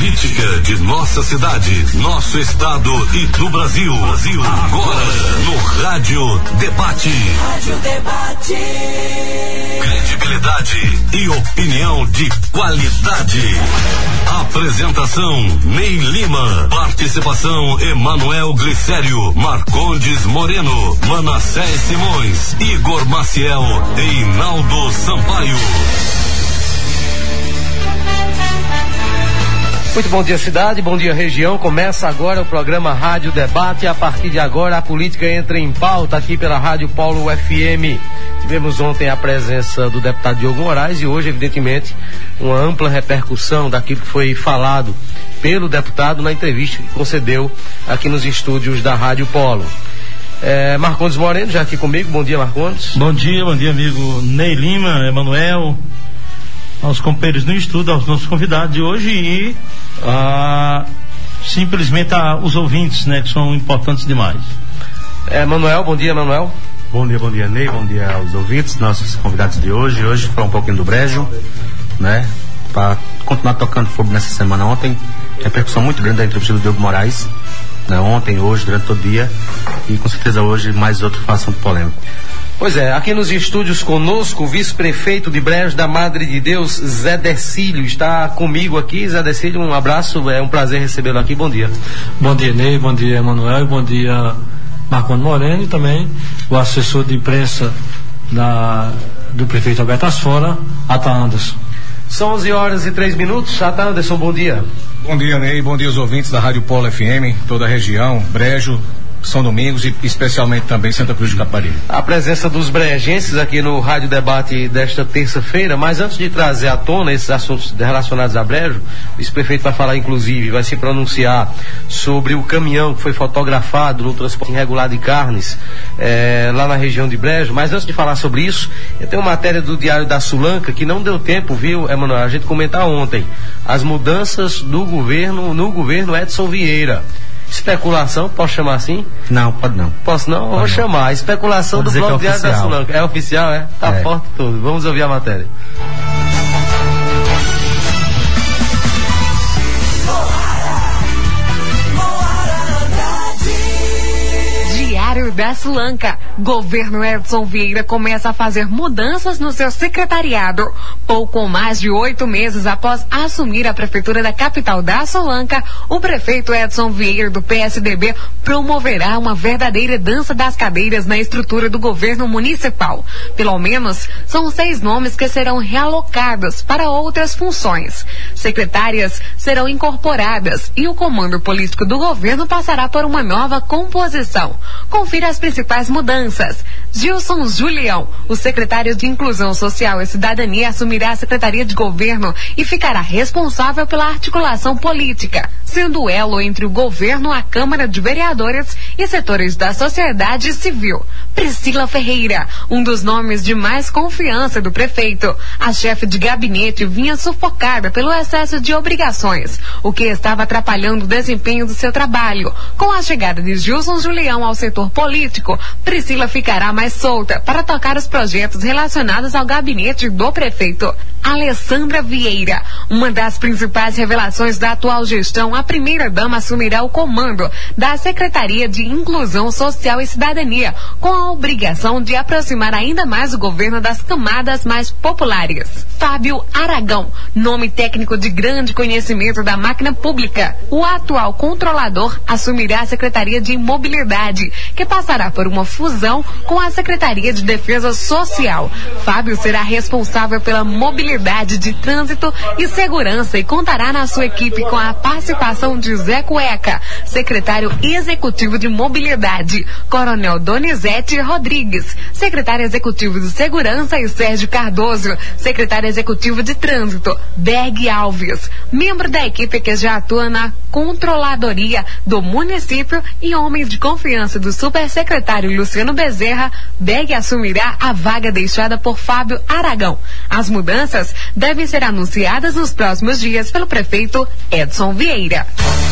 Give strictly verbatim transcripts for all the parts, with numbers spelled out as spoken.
política de nossa cidade, nosso estado e do Brasil. Brasil. Agora no Rádio Debate. Rádio Debate. Credibilidade e opinião de qualidade. Apresentação Ney Lima. Participação Emanuel Glicério, Marcondes Moreno, Manassés Simões, Igor Maciel e Inaldo Sampaio. Muito bom dia, cidade, bom dia, região. Começa agora o programa Rádio Debate. A partir de agora, a política entra em pauta aqui pela Rádio Polo F M. Tivemos ontem a presença do deputado Diogo Moraes e hoje, evidentemente, uma ampla repercussão daquilo que foi falado pelo deputado na entrevista que concedeu aqui nos estúdios da Rádio Polo. É, Marcondes Moreno, já aqui comigo. Bom dia, Marcondes. Bom dia, bom dia, amigo Ney Lima, Emanuel, aos companheiros no estúdio, aos nossos convidados de hoje e a, simplesmente a, os ouvintes, né, que são importantes demais. É, Manuel, bom dia, Manuel. Bom dia, bom dia, Ney, bom dia aos ouvintes, nossos convidados de hoje. Hoje falar um pouquinho do Brejo, né, para continuar tocando fogo nessa semana. Ontem, repercussão muito grande da entrevista do Diogo Moraes, né, ontem, hoje, durante todo o dia, e com certeza hoje mais outro assunto polêmico. Pois é, aqui nos estúdios conosco, o vice-prefeito de Brejo da Madre de Deus, Zé Decílio, está comigo aqui. Zé Decílio, um abraço, é um prazer recebê-lo aqui, bom dia. Bom dia, Ney, bom dia, Emanuel, bom dia, Marcondes Moreno, e também o assessor de imprensa da, do prefeito Alberto Asfora, Ata Anderson. São onze horas e três minutos, Ata Anderson, bom dia. Bom dia, Ney, bom dia aos ouvintes da Rádio Polo F M, toda a região, Brejo, São Domingos e especialmente também Santa Cruz de Caparibe. A presença dos brejenses aqui no Rádio Debate desta terça-feira, mas antes de trazer à tona esses assuntos relacionados a Brejo, o vice-prefeito vai falar, inclusive, vai se pronunciar sobre o caminhão que foi fotografado no transporte irregular de carnes é, lá na região de Brejo. Mas antes de falar sobre isso, eu tenho uma matéria do Diário da Sulanca que não deu tempo, viu, Emanuel, a gente comentar ontem as mudanças do governo, no governo Edson Vieira. Especulação, posso chamar assim? Não, pode não. Posso não? Pode Vou não. chamar. Especulação do Blog Diário da Sulanca. É oficial, é? Tá é. forte tudo. Vamos ouvir a matéria. Diário da Sulanca. Governo Edson Vieira começa a fazer mudanças no seu secretariado. Pouco mais de oito meses após assumir a prefeitura da capital da Sulanca, o prefeito Edson Vieira, do P S D B, promoverá uma verdadeira dança das cadeiras na estrutura do governo municipal. Pelo menos, são seis nomes que serão realocados para outras funções. Secretárias serão incorporadas e o comando político do governo passará por uma nova composição. Confira as principais mudanças. Gilson Julião, o secretário de Inclusão Social e Cidadania, assumirá a Secretaria de Governo e ficará responsável pela articulação política, sendo o elo entre o governo, a Câmara de Vereadores e setores da sociedade civil. Priscila Ferreira, um dos nomes de mais confiança do prefeito. A chefe de gabinete vinha sufocada pelo excesso de obrigações, o que estava atrapalhando o desempenho do seu trabalho. Com a chegada de Gilson Julião ao setor político, Priscila ficará mais solta para tocar os projetos relacionados ao gabinete do prefeito. Alessandra Vieira, uma das principais revelações da atual gestão, a primeira-dama assumirá o comando da Secretaria de Inclusão Social e Cidadania, com a obrigação de aproximar ainda mais o governo das camadas mais populares. Fábio Aragão, nome técnico de grande conhecimento da máquina pública. O atual controlador assumirá a Secretaria de Mobilidade, que passará por uma fusão com a Secretaria de Defesa Social. Fábio será responsável pela mobilidade de trânsito e segurança e contará na sua equipe com a participação de Zé Cueca, secretário executivo de Mobilidade, Coronel Donizete Rodrigues, secretário executivo de Segurança, e Sérgio Cardoso, secretário executivo de Trânsito, Berg Alves, membro da equipe que já atua na controladoria do município e homem de confiança do supersecretário Luciano Bezerra. Berg assumirá a vaga deixada por Fábio Aragão. As mudanças devem ser anunciadas nos próximos dias pelo prefeito Edson Vieira.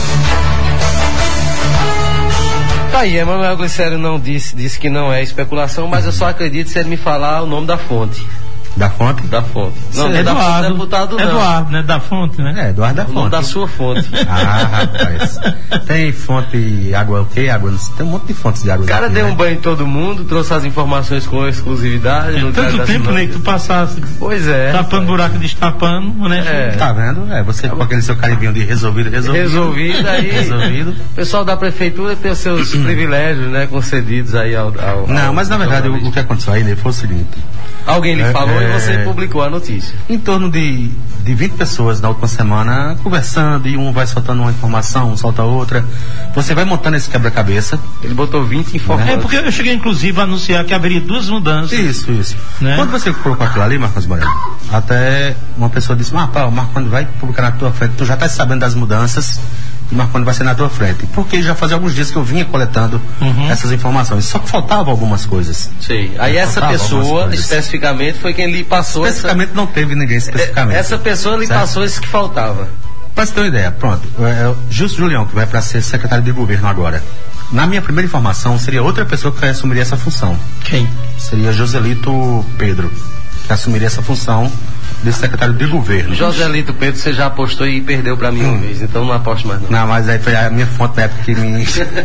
Tá aí, Emanuel Glicério não disse, disse que não é especulação, mas eu só acredito se ele me falar o nome da fonte. Da fonte? Da fonte. Não, não é da fonte, deputado não. Eduardo, né? Da fonte, né? É, Eduardo da fonte. Não da sua fonte. Ah, rapaz. Tem fonte, água o quê? Água, tem um monte de fontes de água. O cara aqui, deu né? um banho em todo mundo, trouxe as informações com exclusividade. É, tanto tempo, né, que tu passasse. Pois é. Tapando buraco, destapando, né? É. Tá vendo? É, você com aquele seu carimbinho de resolvido, resolvido. Resolvido aí. Resolvido. O pessoal da prefeitura tem os seus privilégios, né, concedidos aí ao. ao Não, ao, mas na verdade o, o que aconteceu aí, né, foi o seguinte. Alguém lhe é, falou é... e você publicou a notícia. Em torno de, de vinte pessoas na última semana conversando, e um vai soltando uma informação, um solta outra. Você vai montando esse quebra-cabeça. Ele botou vinte informações. É porque eu cheguei inclusive a anunciar que haveria duas mudanças. Isso, isso. Né? Quando você colocou aquilo ali, Marcos Moreno, até uma pessoa disse: ah, pá, o Marconi vai publicar na tua frente, tu já está sabendo das mudanças. O Marconi vai ser na tua frente. Porque já fazia alguns dias que eu vinha coletando uhum. essas informações. Só que faltavam algumas coisas. Sim. Aí essa pessoa, especificamente, foi quem lhe passou. Especificamente essa... não teve ninguém especificamente. Essa pessoa lhe certo? Passou isso que faltava. Para você ter uma ideia, pronto. É, Justo Julião, que vai para ser secretário de governo agora. Na minha primeira informação, seria outra pessoa que assumiria essa função. Quem? Seria Joselito Pedro, que assumiria essa função de secretário de governo. Joselito Pedro, você já apostou e perdeu para mim hum. uma vez, então não aposto mais não. Não, mas aí foi a minha fonte na época que me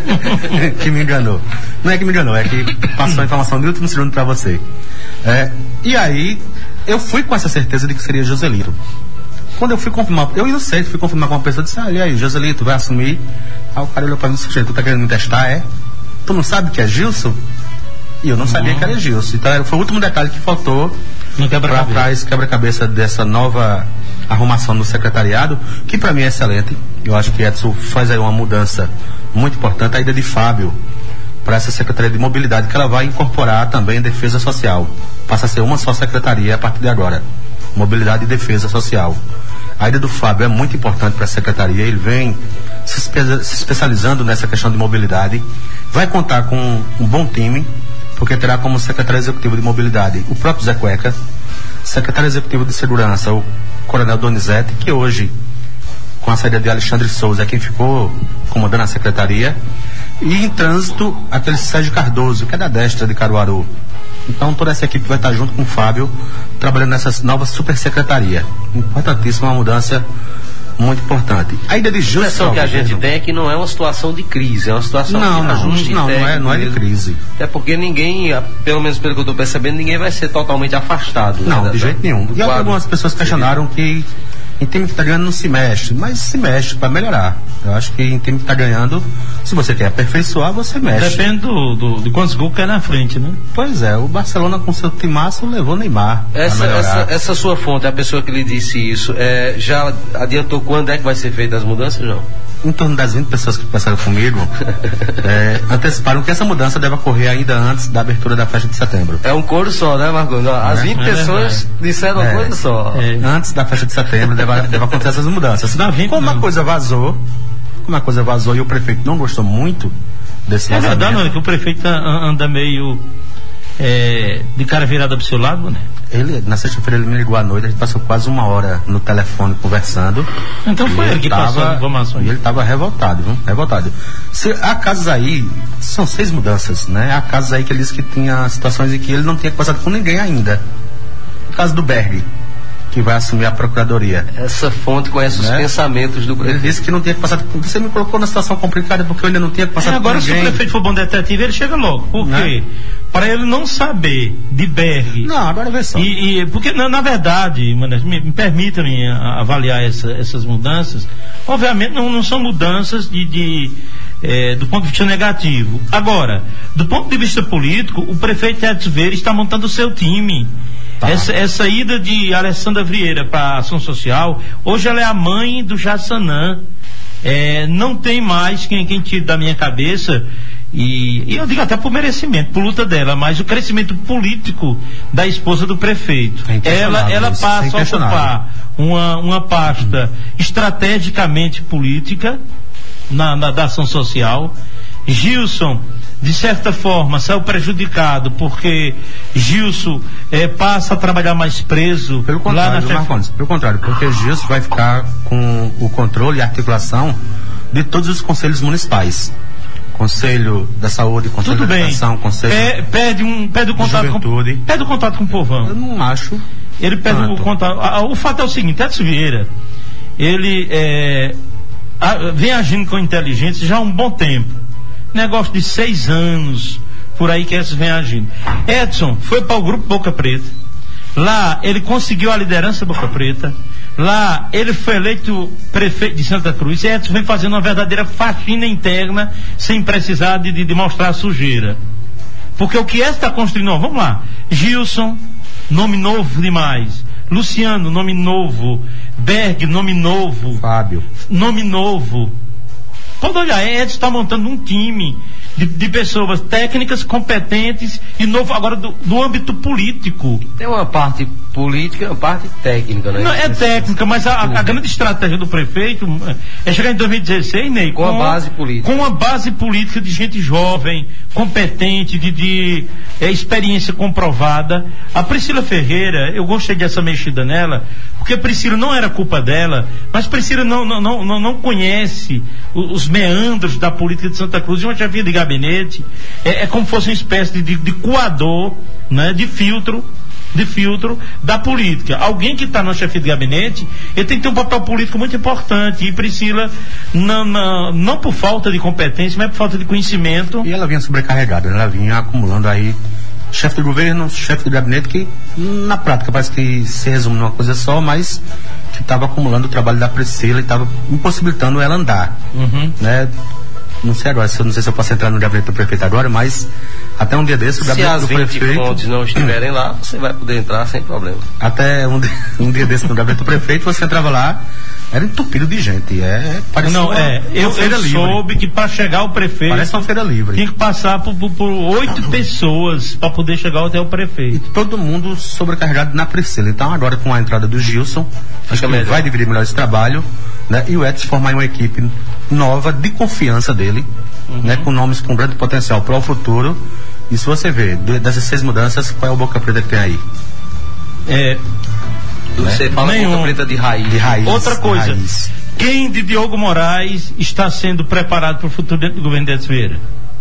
que me enganou. Não é que me enganou, é que passou a informação de último segundo para você. É, e aí, eu fui com essa certeza de que seria Joselito. Quando eu fui confirmar, eu inocente, fui confirmar com uma pessoa e disse: ah, e aí, Joselito vai assumir. Aí o cara olhou para mim e disse: tu tá querendo me testar, é? Tu não sabe que é Gilson? E eu não sabia uhum. que era Gilson. Então foi o último detalhe que faltou para esse quebra-cabeça dessa nova arrumação do secretariado, que para mim é excelente. Eu acho que Edson faz aí uma mudança muito importante, a ida de Fábio para essa Secretaria de Mobilidade, que ela vai incorporar também Defesa Social. Passa a ser uma só secretaria a partir de agora. Mobilidade e Defesa Social. A ida do Fábio é muito importante para a secretaria, ele vem se, espe- se especializando nessa questão de mobilidade, vai contar com um, um bom time, porque terá como secretário executivo de mobilidade o próprio Zé Cueca, secretário executivo de segurança o Coronel Donizete, que hoje, com a saída de Alexandre Souza, é quem ficou comandando a secretaria, e em trânsito aquele Sérgio Cardoso, que é da Destra de Caruaru. Então toda essa equipe vai estar junto com o Fábio, trabalhando nessa nova supersecretaria. Importantíssima, uma mudança muito importante. A ida de Justo. A impressão que a gente tem é que não é uma situação de crise, é uma situação não, de não, ajuste não, não é, não é de crise. É porque ninguém, pelo menos pelo que eu estou percebendo, ninguém vai ser totalmente afastado. Não, né, de da, jeito nenhum. E algumas pessoas questionaram que em time que está ganhando não se mexe, mas se mexe para melhorar. Eu acho que em time que está ganhando, se você quer aperfeiçoar, você mexe. Depende do, do, de quantos gols quer na frente, né? Pois é, o Barcelona com seu timaço levou Neymar. Essa, essa, essa sua fonte, a pessoa que lhe disse isso, é, já adiantou quando é que vai ser feita as mudanças, não? Em torno das vinte pessoas que passaram comigo é, anteciparam que essa mudança deve ocorrer ainda antes da abertura da festa de setembro. É um coro só, né, Marcos? As vinte é pessoas é disseram uma é, coisa só. É. Antes da festa de setembro deve, deve acontecer essas mudanças. Como uma coisa vazou, uma coisa vazou e o prefeito não gostou muito desse É verdade, não, é que o prefeito anda meio é, de cara virada pro seu lado, né? Ele, na sexta-feira ele me ligou à noite, a gente passou quase uma hora no telefone conversando. Então foi ele que tava, passou as informações. E ele estava revoltado, viu? Revoltado. Se, há casos aí, são seis mudanças, né? Há casos aí que ele disse que tinha situações em que ele não tinha conversado com ninguém ainda. O caso do Berg, que vai assumir a procuradoria. Essa fonte conhece né? os pensamentos do prefeito. Ele disse que não tinha passado. Você me colocou numa situação complicada porque eu ainda não tinha passado é, agora, com ninguém. Se o prefeito for bom detetive, ele chega logo. Por né? quê? Para ele não saber de Berg. Não, agora vê só. E, e, porque, na, na verdade, Mané, me, me permita-me avaliar essa, essas mudanças. Obviamente, não, não são mudanças de. de É, do ponto de vista negativo. Agora, do ponto de vista político, o prefeito Edson Vieira está montando o seu time. Tá. Essa, essa ida de Alessandra Vieira para a ação social, hoje ela é a mãe do Jassanã. É, não tem mais quem, quem tire da minha cabeça, e, e eu digo até por merecimento, por luta dela, mas o crescimento político da esposa do prefeito. É ela, ela passa a ocupar uma, uma pasta estrategicamente política Na, na, da ação social. Gilson, de certa forma, saiu prejudicado porque Gilson eh, passa a trabalhar mais preso. Pelo contrário, lá na Marcones, pelo contrário, porque Gilson vai ficar com o controle e articulação de todos os conselhos municipais. Conselho da Saúde, Conselho Tudo da bem. Educação, Conselho É, pede um, pede o contato com, Juventude. pede o contato com o povão. Eu não acho. Ele pede tanto. o contato. a- a- O fato é o seguinte, Edson Vieira, ele é, a- vem agindo com inteligência já há um bom tempo. Negócio de seis anos por aí que Edson vem agindo. Edson foi para o grupo Boca Preta. Lá ele conseguiu a liderança Boca Preta. Lá ele foi eleito prefeito de Santa Cruz. E Edson vem fazendo uma verdadeira faxina interna sem precisar de, de, de mostrar a sujeira. Porque o que Edson está construindo, ó, vamos lá. Gilson, nome novo demais. Luciano, nome novo. Berg, nome novo. Fábio. Nome novo. Pode olhar, Edson está montando um time de, de pessoas técnicas, competentes e novo agora do, do âmbito político. Tem uma parte política e uma parte técnica, né? Não, é técnica, mas a, a grande estratégia do prefeito é chegar em dois mil e dezesseis, Ney, Com a base política. Com uma base política de gente jovem, competente, de, de é, experiência comprovada. A Priscila Ferreira, eu gostei dessa mexida nela, porque Priscila não era culpa dela, mas Priscila não, não, não, não, não conhece os, os meandros da política de Santa Cruz. E uma chefia de gabinete é, é como se fosse uma espécie de, de, de coador, né, de filtro de filtro da política. Alguém que está na chefia de gabinete, ele tem que ter um papel político muito importante. E Priscila, não, não, não por falta de competência, mas por falta de conhecimento. E ela vinha sobrecarregada, ela vinha acumulando aí chefe de governo, chefe de gabinete, que na prática parece que se resume numa coisa só, mas que estava acumulando o trabalho da Priscila e estava impossibilitando ela andar. Uhum. Né? Não sei agora, se eu não sei se eu posso entrar no gabinete do prefeito agora, mas até um dia desse o Se gabinete as do vinte prefeito. fontes não estiverem lá, você vai poder entrar sem problema. Até um, dia- um dia desse no gabinete do prefeito, você entrava lá, era entupido de gente. É, parecia Não, uma, é, eu, uma feira eu livre. soube que para chegar o prefeito Parece uma feira livre. tinha que passar por, por, por oito pessoas para poder chegar até o E prefeito. todo mundo sobrecarregado na Priscila. Então agora com a entrada do Gilson, acho que ele melhor. vai dividir melhor esse trabalho, né? E o Edson formar uma equipe nova de confiança dele, né? Com nomes com grande potencial para o futuro. E se você vê, de- dessas seis mudanças, qual é o Boca Preta que tem aí? É, Você fala Nenhum. Boca Preta de raiz. De raiz. outra de coisa, raiz. quem de Diogo Moraes está sendo preparado para o futuro dentro do governo de Edson Vieira?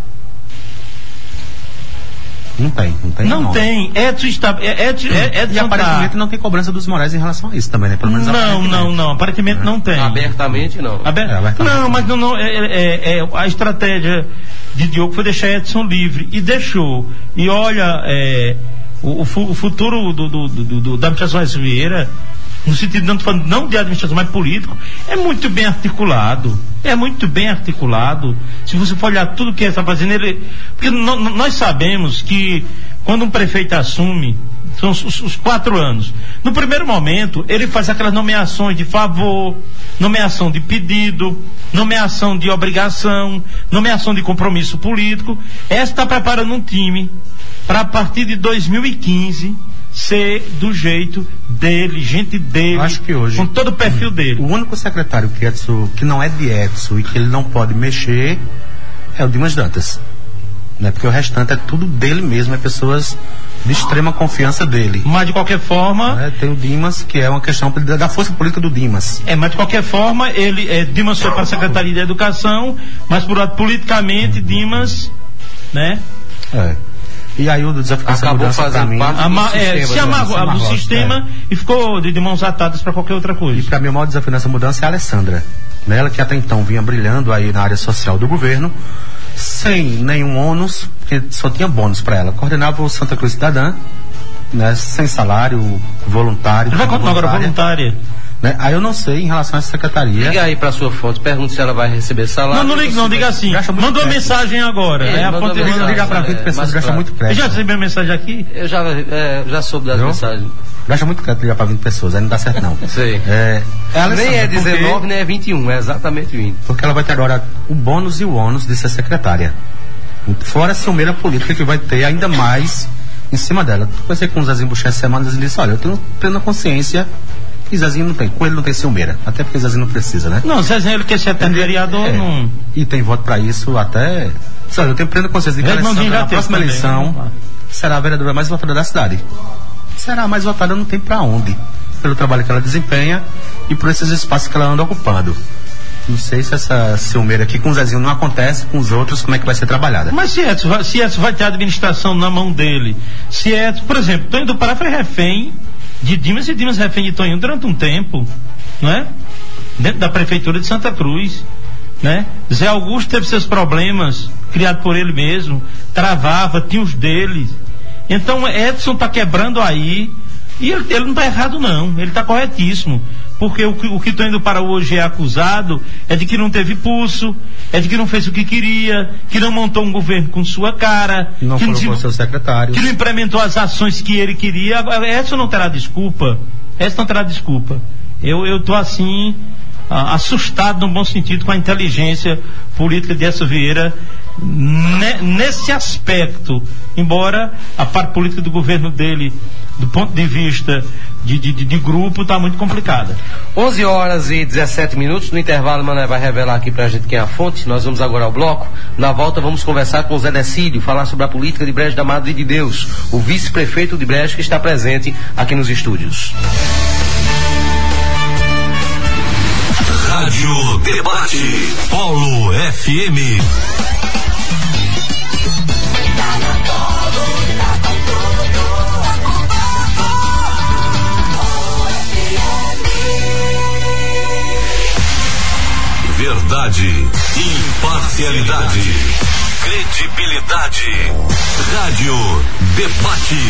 Não tem, não tem. Não nome. tem. Edson está. é- Edson, é- E Edson aparentemente tá, não tem cobrança dos Moraes em relação a isso também, né? Pelo menos não, aparentemente. não, não. Aparentemente não tem. Abertamente não. Aberto? É, abertamente. Não, mas não, não, é, é- é- a estratégia de Diogo foi deixar Edson livre e deixou. E olha, é, o, o fu- o futuro do, do- do- do- da administração Edson Vieira, no sentido não, tô falando não de administração, mas político, é muito bem articulado. É muito bem articulado. Se você for olhar tudo que ele está fazendo, ele. Porque no- no- nós sabemos que quando um prefeito assume, são os, os- os quatro anos. No primeiro momento, ele faz aquelas nomeações de favor, nomeação de pedido, nomeação de obrigação, nomeação de compromisso político. Essa está preparando um time para a partir de dois mil e quinze ser do jeito dele, gente dele, Eu acho que hoje- com todo o perfil dele. O único secretário que, Edson, que não é de Edson e que ele não pode mexer é o Dimas Dantas. Né? Porque o restante é tudo dele mesmo, é pessoas de extrema confiança dele. Mas de qualquer forma, Né? Tem o Dimas, que é uma questão da da força política do Dimas. é, mas de qualquer forma, ele é, Dimas foi para a Secretaria de Educação, mas por lado politicamente, Dimas, né? É. E aí o desafio dessa Acabou mudança pra fazendo mim, parte- Ama, do é, sistema, se né? amarrou Se do amarrou, sistema e ficou de, de mãos atadas para qualquer outra e coisa. para mim o maior desafio nessa mudança é a Alessandra. Né? Ela que até então vinha brilhando aí na área social do governo, sem nenhum ônus, porque só tinha bônus para ela. Coordenava o Santa Cruz Cidadã, né? Sem salário, voluntário. Ele vai continuar agora voluntária. voluntária. Né? Aí eu não sei em relação a essa secretaria. Liga aí pra sua fonte, pergunte se ela vai receber salário. Não, não ligue não, diga assim. Gasta muito Manda uma crédito. mensagem agora. É, É, a manda fonte uma Liga, mensagem. ligar para é, vinte pessoas, mais gasta claro. muito Você crédito. já recebeu a mensagem aqui? Eu já, é, já soube das Viu? mensagens. Gasta muito crédito ligar para vinte pessoas, aí não dá certo não. Sei. É, é a Alessandra, Nem é porque- dezenove, nem é vinte e um, é exatamente vinte. Porque ela vai ter agora o bônus e o ônus de ser secretária. Fora a ciumeira política que vai ter ainda mais em cima dela. Conversei com o Zezinho Buché essa semana e ele disse, olha, eu tenho plena consciência que Zezinho não tem, com ele não tem ciumeira. Até porque Zezinho não precisa, né? Não, Zezinho, ele quer ser até vereador, É. não. E tem voto para isso até... Sabe, eu tenho plena consciência de que a Redmondinho Alessandra, já na teve próxima também, eleição, né? será a vereadora mais votada da cidade. Será a mais votada, não tem para onde. Pelo trabalho que ela desempenha e por esses espaços que ela anda ocupando. Não sei se essa ciumeira aqui com o Zezinho não acontece, com os outros, como é que vai ser trabalhada? Mas se Edson vai, se Edson vai ter a administração na mão dele, se Edson, por exemplo, Tonho do Pará foi refém de Dimas e Dimas refém de Tonho durante um tempo, não é? Dentro da prefeitura de Santa Cruz, né? Zé Augusto teve seus problemas, criado por ele mesmo, travava, tinha os dele. Então Edson está quebrando aí, e ele, ele não está errado não, ele está corretíssimo. Porque o, o que Tonho do Pará hoje é acusado é de que não teve pulso, é de que não fez o que queria, que não montou um governo com sua cara, não que, colocou não, seus secretários, que não implementou as ações que ele queria. Agora, Edson não terá desculpa. Edson não terá desculpa. Eu eu tô assim ah, assustado no bom sentido com a inteligência política de Edson Vieira ne, nesse aspecto. Embora a parte política do governo dele, do ponto de vista de, de, de grupo, está muito complicada. onze horas e dezessete minutos. No intervalo, o Mané vai revelar aqui pra gente quem é a fonte. Nós vamos agora ao bloco. Na volta, vamos conversar com o Zé Decílio, falar sobre a política de Brejo da Madre de Deus, o vice-prefeito de Brejo, que está presente aqui nos estúdios. Rádio Debate Polo F M. Verdade, imparcialidade, credibilidade. Rádio Debate.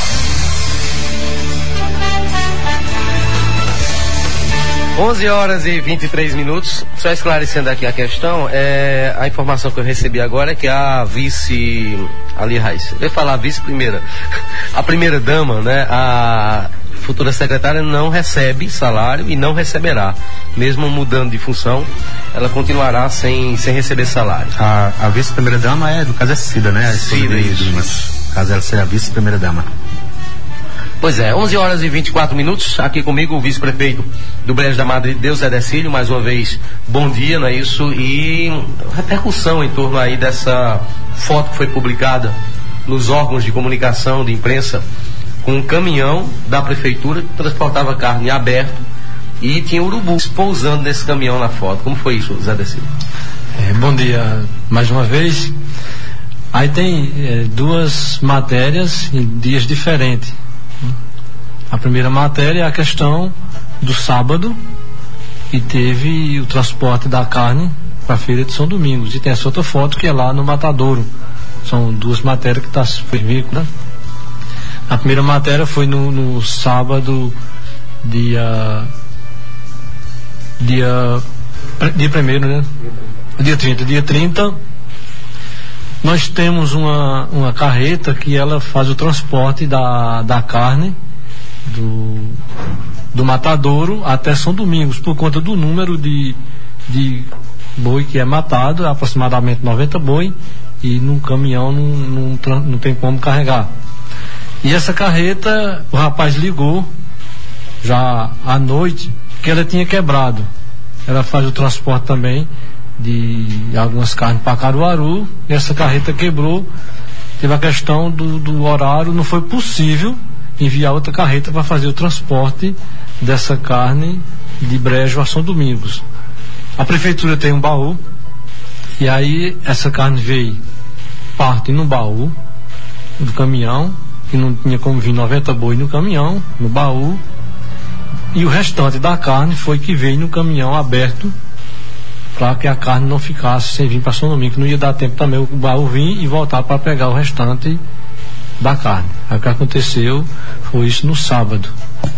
onze horas e vinte e três minutos. Só esclarecendo aqui a questão, é, a informação que eu recebi agora é que a vice, ali Raíssa, eu ia falar a vice-primeira, a primeira dama, né, a futura secretária não recebe salário e não receberá. Mesmo mudando de função, ela continuará sem, sem receber salário. A, a vice-primeira dama é, no caso é Cida, né? Cida, isso. No caso ela ser a vice-primeira dama. Pois é, onze horas e vinte e quatro minutos, aqui comigo o vice-prefeito do Brejo da Madre de Deus, Zé Decílio, mais uma vez, bom dia, não é isso? E repercussão em torno aí dessa foto que foi publicada nos órgãos de comunicação, de imprensa, com um caminhão da prefeitura que transportava carne aberto e tinha urubus pousando nesse caminhão na foto. Como foi isso, Zé Decílio? É, bom dia mais uma vez. Aí tem é, duas matérias em dias diferentes. A primeira matéria é a questão do sábado, que teve o transporte da carne para a feira de São Domingos, e tem essa outra foto que é lá no Matadouro. São duas matérias que tá, foi veiculada. A primeira matéria foi no, no sábado, dia dia dia primeiro, né? Dia trinta, dia trinta. Nós temos uma, uma carreta que ela faz o transporte da, da carne do, do Matadouro até São Domingos, por conta do número de, de boi que é matado, aproximadamente noventa boi, e num caminhão não, não, não tem como carregar. E essa carreta, o rapaz ligou já à noite que ela tinha quebrado. Ela faz o transporte também de algumas carnes para Caruaru, e essa carreta quebrou. Teve a questão do, do horário, não foi possível enviar outra carreta para fazer o transporte dessa carne de Brejo a São Domingos. A prefeitura tem um baú, e aí essa carne veio parte no baú do caminhão, que não tinha como vir noventa boi no caminhão, no baú, e o restante da carne foi que veio no caminhão aberto, para que a carne não ficasse sem vir para São Domingos, que não ia dar tempo também o baú vir e voltar para pegar o restante da carne. Aí o que aconteceu foi isso no sábado.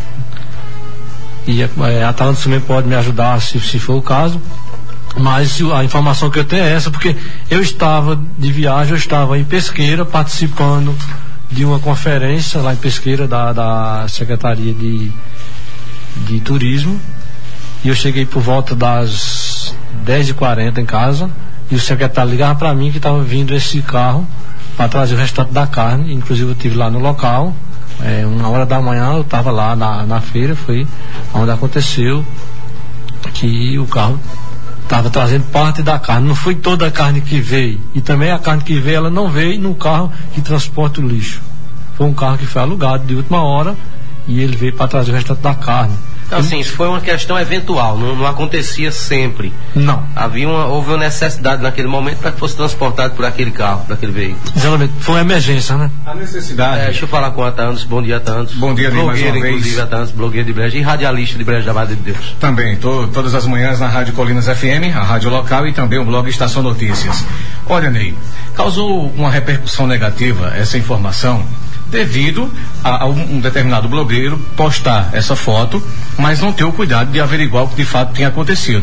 E é, a Atalanta também pode me ajudar se, se for o caso, mas a informação que eu tenho é essa, porque eu estava de viagem, eu estava em Pesqueira participando de uma conferência lá em Pesqueira da, da Secretaria de, de Turismo, e eu cheguei por volta das dez e quarenta em casa, e o secretário ligava para mim que estava vindo esse carro para trazer o restante da carne. Inclusive eu estive lá no local, é, uma hora da manhã eu estava lá na, na feira, foi onde aconteceu que o carro estava trazendo parte da carne, não foi toda a carne que veio, e também a carne que veio, ela não veio no carro que transporta o lixo, foi um carro que foi alugado de última hora, e ele veio para trazer o restante da carne. Então, assim, isso foi uma questão eventual, não, não acontecia sempre. Não. Havia uma, houve uma necessidade naquele momento para que fosse transportado por aquele carro, por aquele veículo. Exatamente, foi uma emergência, né? A necessidade. É, deixa eu falar com a Atantos, bom dia, Atantos. Bom dia, Ney, mais uma vez. Inclusive, Atantos, blogueiro de Brejo e radialista de Brejo da Madre de Deus. Também, tô, todas as manhãs na Rádio Colinas F M, a rádio local e também o blog Estação Notícias. Olha, Ney, causou uma repercussão negativa essa informação devido a, a um determinado blogueiro postar essa foto, mas não ter o cuidado de averiguar o que de fato tinha acontecido.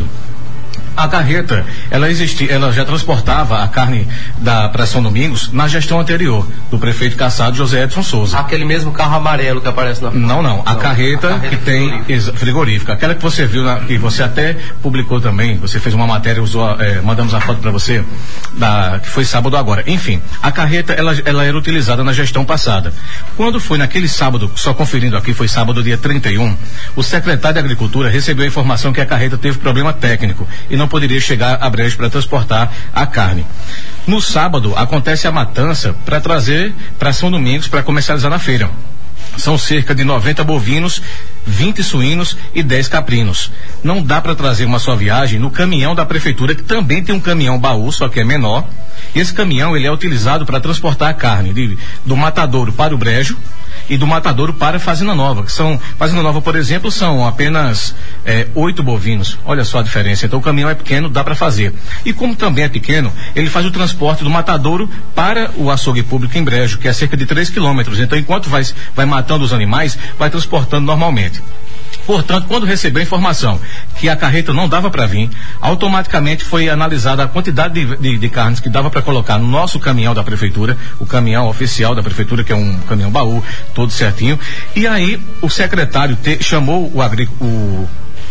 A carreta, ela existia, ela já transportava a carne da para São Domingos na gestão anterior do prefeito cassado José Edson Souza. Aquele mesmo carro amarelo que aparece na foto. Não, não, a, não, carreta, a carreta que tem frigorífica. frigorífica, aquela que você viu, na, que você até publicou também, você fez uma matéria, usou, é, mandamos a foto para você, da, que foi sábado agora. Enfim, a carreta, ela, ela era utilizada na gestão passada. Quando foi naquele sábado, só conferindo aqui, foi sábado dia trinta e um, o secretário de Agricultura recebeu a informação que a carreta teve problema técnico e não poderia chegar a Brejo para transportar a carne. No sábado acontece a matança para trazer para São Domingos para comercializar na feira. São cerca de noventa bovinos, vinte suínos e dez caprinos. Não dá para trazer uma só viagem no caminhão da prefeitura, que também tem um caminhão baú, só que é menor. Esse caminhão ele é utilizado para transportar a carne de, do matadouro para o Brejo e do matadouro para a Fazenda Nova, que são, Fazenda Nova, por exemplo, são apenas é, oito bovinos. Olha só a diferença. Então o caminhão é pequeno, dá para fazer. E como também é pequeno, ele faz o transporte do matadouro para o açougue público em Brejo, que é cerca de três quilômetros. Então, enquanto vai, vai matando os animais, vai transportando normalmente. Portanto, quando recebeu a informação que a carreta não dava para vir, automaticamente foi analisada a quantidade de, de, de carnes que dava para colocar no nosso caminhão da prefeitura, o caminhão oficial da prefeitura, que é um caminhão baú, todo certinho. E aí o secretário te, chamou o, agri, o,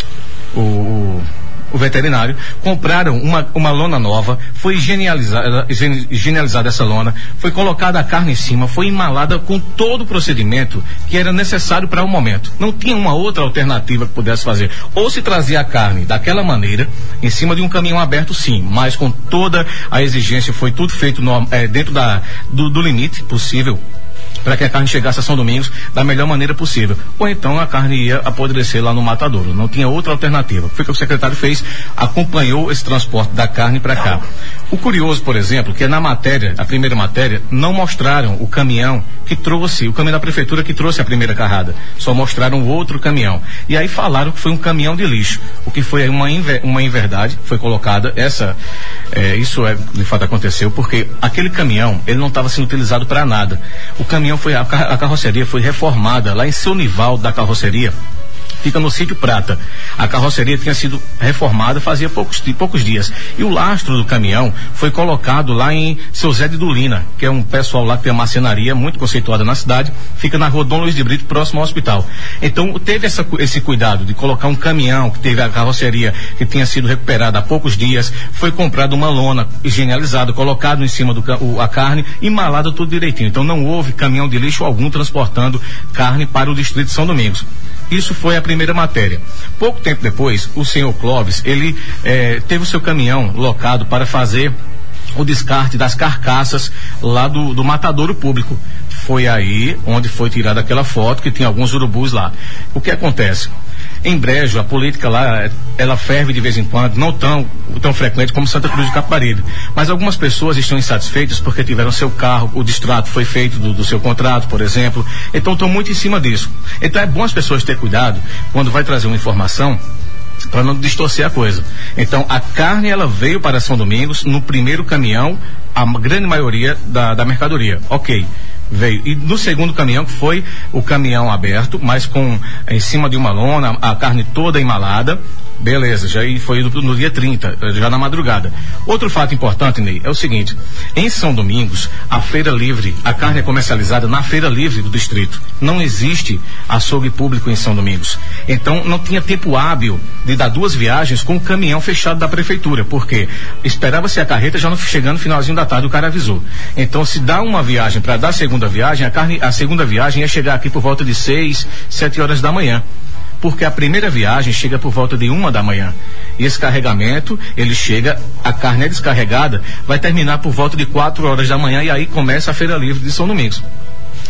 o, o o veterinário, compraram uma, uma lona nova, foi higienizada, higienizada essa lona, foi colocada a carne em cima, foi embalada com todo o procedimento que era necessário para o momento. Não tinha uma outra alternativa que pudesse fazer. Ou se trazia a carne daquela maneira, em cima de um caminhão aberto, sim, mas com toda a exigência, foi tudo feito no, é, dentro da, do, do limite possível, para que a carne chegasse a São Domingos da melhor maneira possível. Ou então a carne ia apodrecer lá no matadouro. Não tinha outra alternativa. Foi o que o secretário fez, acompanhou esse transporte da carne para cá. O curioso, por exemplo, que na matéria, a primeira matéria, não mostraram o caminhão que trouxe, o caminhão da prefeitura que trouxe a primeira carrada. Só mostraram o outro caminhão. E aí falaram que foi um caminhão de lixo. O que foi uma, inver, uma inverdade, foi colocada, essa, é, isso é, de fato aconteceu, porque aquele caminhão, ele não estava sendo utilizado para nada. O caminhão foi, a, a carroceria foi reformada lá em Seu Nivaldo da carroceria, fica no sítio Prata. A carroceria tinha sido reformada fazia poucos, poucos dias. E o lastro do caminhão foi colocado lá em Seu Zé de Dolina, que é um pessoal lá que tem uma marcenaria muito conceituada na cidade, fica na rua Dom Luiz de Brito, próximo ao hospital. Então teve essa, esse cuidado de colocar um caminhão que teve a carroceria que tinha sido recuperada há poucos dias, foi comprada uma lona higienizada, colocado em cima do o, a carne, embalada tudo direitinho. Então não houve caminhão de lixo algum transportando carne para o distrito de São Domingos. Isso foi a primeira matéria. Pouco tempo depois, o senhor Clóvis, ele eh, teve o seu caminhão locado para fazer o descarte das carcaças lá do, do matadouro público. Foi aí onde foi tirada aquela foto que tinha alguns urubus lá. O que acontece? Em Brejo, a política lá, ela ferve de vez em quando, não tão, tão frequente como Santa Cruz de Capibaribe. Mas algumas pessoas estão insatisfeitas porque tiveram seu carro, o distrato foi feito do, do seu contrato, por exemplo. Então estão muito em cima disso. Então é bom as pessoas terem cuidado quando vai trazer uma informação, para não distorcer a coisa. Então a carne, ela veio para São Domingos no primeiro caminhão, a grande maioria da, da mercadoria. Ok. Veio. E no segundo caminhão, que foi o caminhão aberto, mas com em cima de uma lona, a carne toda embalada. Beleza, já foi no, no dia trinta, já na madrugada. Outro fato importante, Ney, é o seguinte: em São Domingos, a feira livre, a carne é comercializada na feira livre do distrito. Não existe açougue público em São Domingos. Então, não tinha tempo hábil de dar duas viagens com o caminhão fechado da prefeitura, porque esperava-se a carreta já não chegando no finalzinho da tarde, o cara avisou. Então, se dá uma viagem para dar a segunda viagem, a carne, a segunda viagem ia chegar aqui por volta de seis, sete horas da manhã. Porque a primeira viagem chega por volta de uma da manhã. E esse carregamento, ele chega, a carne é descarregada, vai terminar por volta de quatro horas da manhã, e aí começa a feira livre de São Domingos.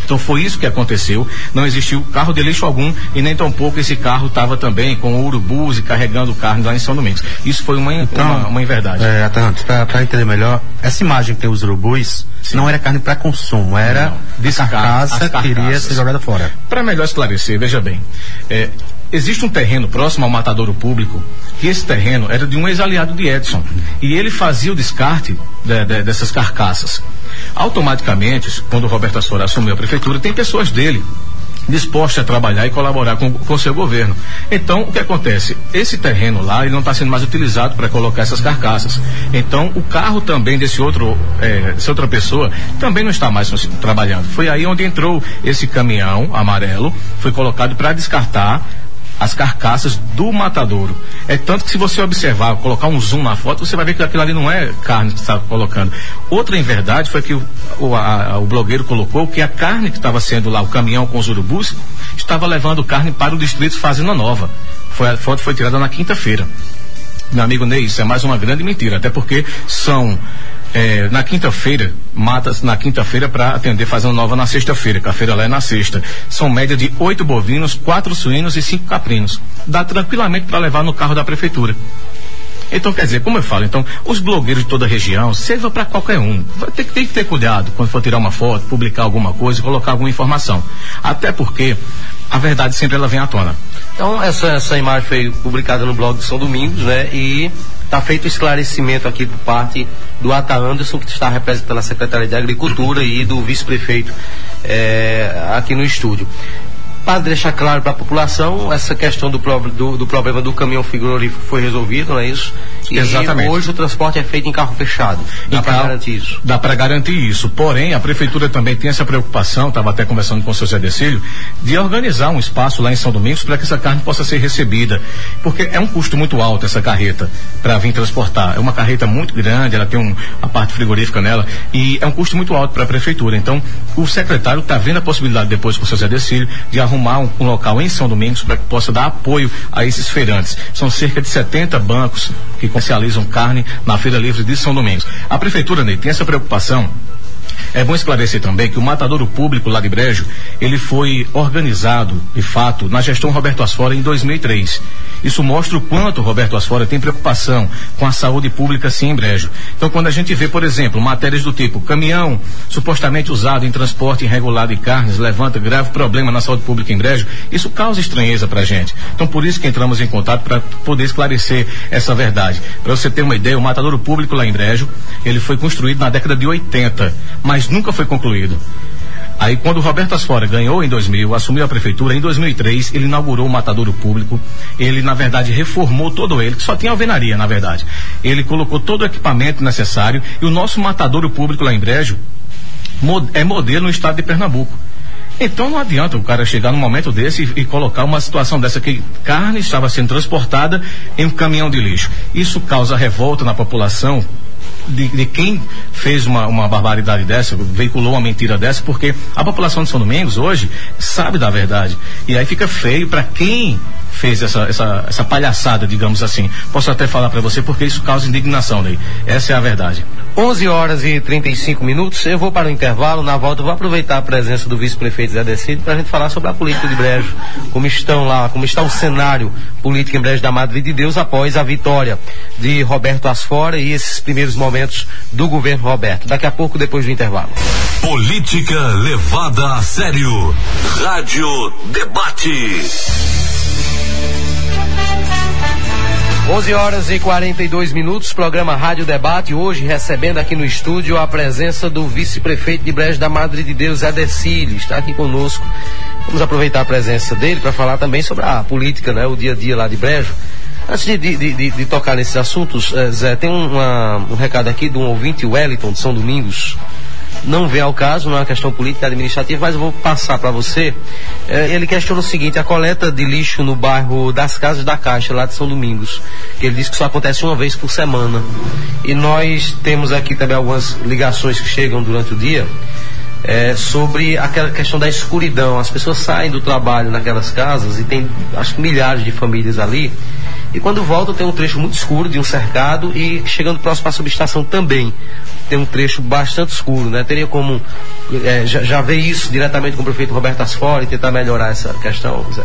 Então foi isso que aconteceu, não existiu carro de lixo algum e nem tampouco esse carro estava também com urubus e carregando carne lá em São Domingos. Isso foi uma, então, uma, uma inverdade. É, Atanto, para entender melhor, essa imagem que tem os urubus, sim, não era carne para consumo, era de carcaça que iria ser jogada fora. Para melhor esclarecer, veja bem, é, existe um terreno próximo ao matadouro público, que esse terreno era de um ex-aliado de Edson, e ele fazia o descarte de, de, dessas carcaças. Automaticamente, quando o Roberto Asfora assumiu a prefeitura, tem pessoas dele dispostas a trabalhar e colaborar com o seu governo. Então, o que acontece? Esse terreno lá, ele não está sendo mais utilizado para colocar essas carcaças. Então, o carro também desse outro, é, dessa outra pessoa, também não está mais trabalhando. Foi aí onde entrou esse caminhão amarelo, foi colocado para descartar as carcaças do matadouro. É tanto que se você observar, colocar um zoom na foto, você vai ver que aquilo ali não é carne que está colocando. Outra inverdade foi que o, o, a, o blogueiro colocou que a carne que estava sendo lá, o caminhão com os urubus, estava levando carne para o distrito Fazenda Nova. Foi, a foto foi tirada na quinta-feira. Meu amigo Ney, isso é mais uma grande mentira, até porque são É, na quinta-feira, mata na quinta-feira para atender Fazenda Nova na sexta-feira, que a feira lá é na sexta. São média de oito bovinos, quatro suínos e cinco caprinos. Dá tranquilamente para levar no carro da prefeitura. Então, quer dizer, como eu falo, então, os blogueiros de toda a região, serva para qualquer um. Vai ter, tem que ter cuidado quando for tirar uma foto, publicar alguma coisa, colocar alguma informação. Até porque a verdade sempre ela vem à tona. Então, essa, essa imagem foi publicada no blog de São Domingos, né? E está feito o esclarecimento aqui por parte do Ata Anderson, que está representando a Secretaria de Agricultura, e do vice-prefeito é, aqui no estúdio. Para deixar claro para a população, essa questão do, do, do problema do caminhão frigorífico foi resolvido, não é isso? E exatamente. Hoje o transporte é feito em carro fechado. Dá para garantir isso? Dá para garantir isso. Porém, a prefeitura também tem essa preocupação, estava até conversando com o seu Zé Decílio, de organizar um espaço lá em São Domingos para que essa carne possa ser recebida. Porque é um custo muito alto essa carreta para vir transportar. É uma carreta muito grande, ela tem um, a parte frigorífica nela, e é um custo muito alto para a prefeitura. Então, o secretário está vendo a possibilidade depois com o seu Zé Decílio de arrumar Um, um local em São Domingos para que possa dar apoio a esses feirantes. São cerca de setenta bancos que comercializam carne na Feira Livre de São Domingos. A prefeitura, Ney, tem essa preocupação. É bom esclarecer também que o matadouro público lá de Brejo, ele foi organizado, de fato, na gestão Roberto Asfora em dois mil e três. Isso mostra o quanto o Roberto Asfora tem preocupação com a saúde pública, sim, em Brejo. Então, quando a gente vê, por exemplo, matérias do tipo caminhão supostamente usado em transporte irregular de carnes levanta grave problema na saúde pública em Brejo, isso causa estranheza pra gente. Então, por isso que entramos em contato para poder esclarecer essa verdade. Para você ter uma ideia, o matadouro público lá em Brejo, ele foi construído na década de oitenta, mas nunca foi concluído. Aí, quando o Roberto Asfora ganhou em dois mil, assumiu a prefeitura, em dois mil e três, ele inaugurou o matadouro público. Ele, na verdade, reformou todo ele, que só tinha alvenaria, na verdade. Ele colocou todo o equipamento necessário, e o nosso matadouro público lá em Brejo é modelo no estado de Pernambuco. Então não adianta o cara chegar num momento desse e, e colocar uma situação dessa, que carne estava sendo transportada em um caminhão de lixo. Isso causa revolta na população. De, de quem fez uma, uma barbaridade dessa, veiculou uma mentira dessa, porque a população de São Domingos hoje sabe da verdade. E aí fica feio para quem fez essa, essa, essa palhaçada, digamos assim. Posso até falar para você porque isso causa indignação, Ney. Essa é a verdade. onze horas e trinta e cinco minutos, eu vou para o intervalo. Na volta eu vou aproveitar a presença do vice-prefeito Zé Decílio para a gente falar sobre a política de Brejo, como estão lá, como está o cenário político em Brejo da Madre de Deus após a vitória de Roberto Asfora e esses primeiros momentos do governo Roberto. Daqui a pouco, depois do intervalo. Política levada a sério. Rádio Debate. onze horas e quarenta e dois minutos, programa Rádio Debate, hoje recebendo aqui no estúdio a presença do vice-prefeito de Brejo da Madre de Deus, Zé Decílio, está aqui conosco. Vamos aproveitar a presença dele para falar também sobre a política, né, o dia a dia lá de Brejo. Antes de, de, de, de tocar nesses assuntos, eh, Zé, tem um, uma, um recado aqui de um ouvinte, Wellington, de São Domingos. Não vem ao caso, não é uma questão política administrativa, mas eu vou passar para você. Eh, ele questiona o seguinte: a coleta de lixo no bairro das Casas da Caixa, lá de São Domingos, que ele diz que só acontece uma vez por semana. E nós temos aqui também algumas ligações que chegam durante o dia, é, sobre aquela questão da escuridão. As pessoas saem do trabalho naquelas casas e tem, acho que milhares de famílias ali, E quando volta tem um trecho muito escuro de um cercado e chegando próximo à subestação também tem um trecho bastante escuro, né? Teria como é, já, já ver isso diretamente com o prefeito Roberto Asfora e tentar melhorar essa questão, Zé?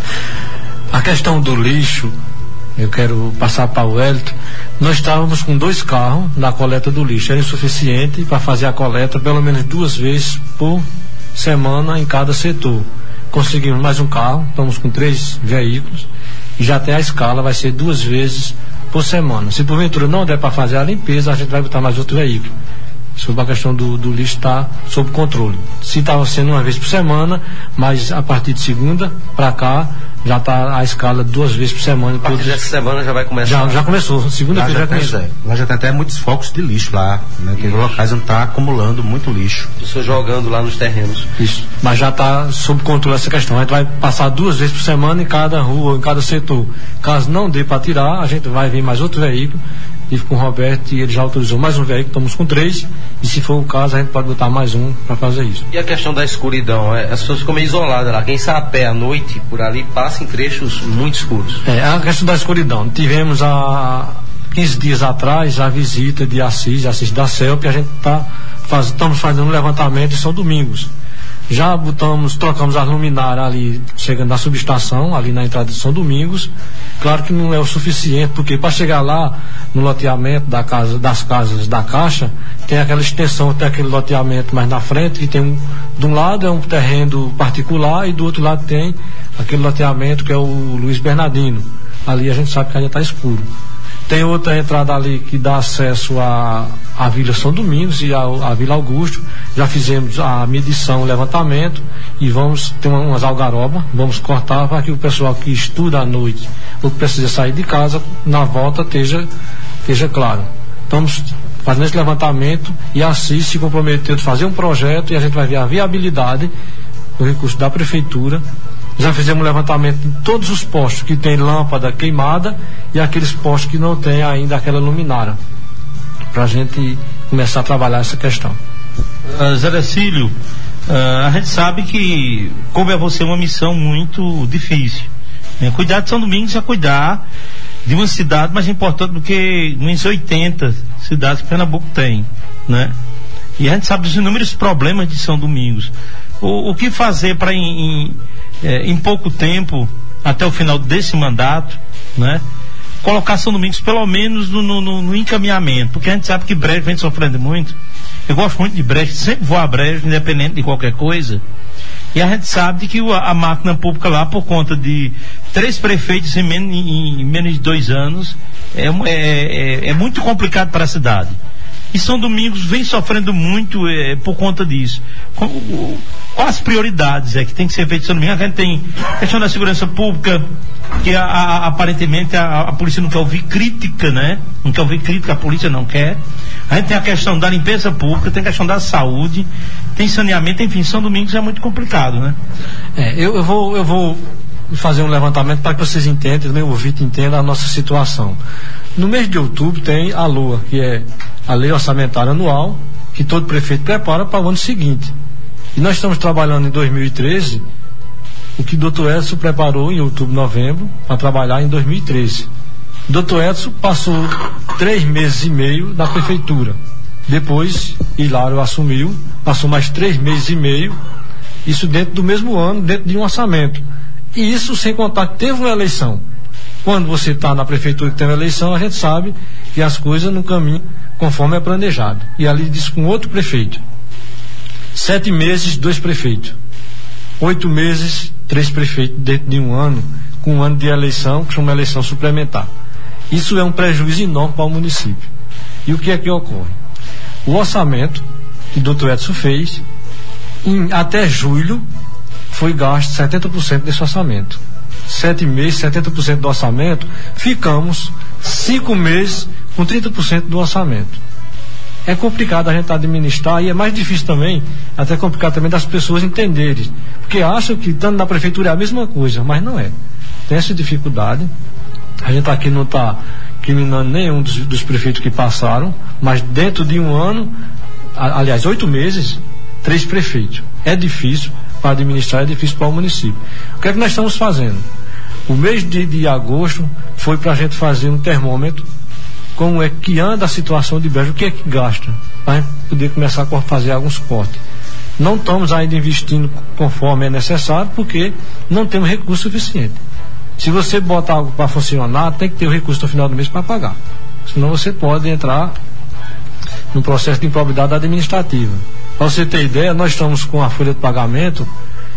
A questão do lixo, eu quero passar para o Wellington. Nós estávamos com dois carros na coleta do lixo, era insuficiente para fazer a coleta pelo menos duas vezes por semana em cada setor. Conseguimos mais um carro, estamos com três veículos e já tem a escala, vai ser duas vezes por semana. Se porventura não der para fazer a limpeza, a gente vai botar mais outro veículo. Sobre a questão do, do lixo está sob controle. Se estava sendo uma vez por semana, mas a partir de segunda para cá já está a escala duas vezes por semana. A partir todos... dessa semana já vai começar. Já, já começou, segunda-feira já, já começou. Tem, lá já tem até muitos focos de lixo lá, né? Tem locais onde está acumulando muito lixo. Pessoas jogando lá nos terrenos. Isso, mas já está sob controle essa questão. A gente vai passar duas vezes por semana em cada rua, em cada setor. Caso não dê para tirar, a gente vai vir mais outro veículo. Tive com o Roberto e ele já autorizou mais um veículo, estamos com três, e se for o caso a gente pode botar mais um para fazer isso. E a questão da escuridão, é, as pessoas ficam meio isoladas lá, quem sai a pé à noite por ali passa em trechos muito escuros. É, a questão da escuridão, tivemos há quinze dias atrás a visita de Assis, Assis da CELP, a gente tá faz, estamos fazendo um levantamento em São Domingos. Já botamos, trocamos as luminárias ali, chegando na subestação, ali na entrada de São Domingos. Claro que não é o suficiente, porque para chegar lá no loteamento da casa, das casas da Caixa, tem aquela extensão até aquele loteamento mais na frente, que tem um, de um lado é um terreno particular e do outro lado tem aquele loteamento que é o Luiz Bernardino. Ali a gente sabe que ainda está escuro. Tem outra entrada ali que dá acesso à, à Vila São Domingos e à, à Vila Augusto. Já fizemos a medição, o levantamento e vamos ter uma, umas algarobas, vamos cortar para que o pessoal que estuda à noite ou que precisa sair de casa, na volta esteja, esteja claro. Estamos fazendo esse levantamento e a Assis se comprometeu de fazer um projeto e a gente vai ver a viabilidade do recurso da Prefeitura. Já fizemos um levantamento em todos os postos que tem lâmpada queimada e aqueles postos que não tem ainda aquela luminária, para a gente começar a trabalhar essa questão. Uh, Zé Decílio, uh, a gente sabe que coube a você uma missão muito difícil, né? Cuidar de São Domingos é cuidar de uma cidade mais importante do que uns oitenta cidades que Pernambuco tem, né? E a gente sabe dos inúmeros problemas de São Domingos. O, o que fazer para em, em, é, em pouco tempo, até o final desse mandato, né, colocar São Domingos pelo menos no, no, no encaminhamento, porque a gente sabe que Brejo vem sofrendo muito. Eu gosto muito de Brejo, sempre vou a Brejo, independente de qualquer coisa. E a gente sabe que a, a máquina pública lá, por conta de três prefeitos em menos, em, em menos de dois anos, é, é, é, é muito complicado para a cidade. E São Domingos vem sofrendo muito é, por conta disso. Quais as prioridades é que tem que ser feito em São Domingos? A gente tem a questão da segurança pública, que a, a, aparentemente a, a polícia não quer ouvir crítica, né? Não quer ouvir crítica, a polícia não quer. A gente tem a questão da limpeza pública, tem a questão da saúde, tem saneamento, enfim, São Domingos é muito complicado, né? É, eu, eu vou, eu vou fazer um levantamento para que vocês entendam, também o ouvinte entenda a nossa situação. No mês de outubro tem a L O A, que é a Lei Orçamentária Anual, que todo prefeito prepara para o ano seguinte. E nós estamos trabalhando em dois mil e treze, o que o doutor Edson preparou em outubro, novembro, para trabalhar em dois mil e treze. O doutor Edson passou três meses e meio na prefeitura. Depois, Hilário assumiu, passou mais três meses e meio, isso dentro do mesmo ano, dentro de um orçamento. E isso sem contar que teve uma eleição. Quando você está na prefeitura que tem uma eleição, a gente sabe que as coisas não caminham conforme é planejado. E ali diz com outro prefeito. Sete meses, dois prefeitos. Oito meses, três prefeitos dentro de um ano, com um ano de eleição, que chama eleição suplementar. Isso é um prejuízo enorme para o município. E o que é que ocorre? O orçamento que o doutor Edson fez, em, até julho, foi gasto setenta por cento desse orçamento. Sete meses, setenta por cento do orçamento, ficamos cinco meses com trinta por cento do orçamento. É complicado a gente administrar e é mais difícil também, até complicado também das pessoas entenderem, porque acham que estando na prefeitura é a mesma coisa, mas não é. Tem essa dificuldade. A gente aqui não está criminando nenhum dos, dos prefeitos que passaram, mas dentro de um ano, a, aliás, oito meses, três prefeitos. É difícil para administrar, é difícil para o município. O que é que nós estamos fazendo? O mês de, de agosto foi para a gente fazer um termômetro, como é que anda a situação de Brejo, o que é que gasta, para poder começar a fazer alguns cortes. Não estamos ainda investindo conforme é necessário, porque não temos recurso suficiente. Se você bota algo para funcionar, tem que ter o recurso no final do mês para pagar. Senão você pode entrar no processo de improbidade administrativa. Para você ter ideia, nós estamos com a folha de pagamento,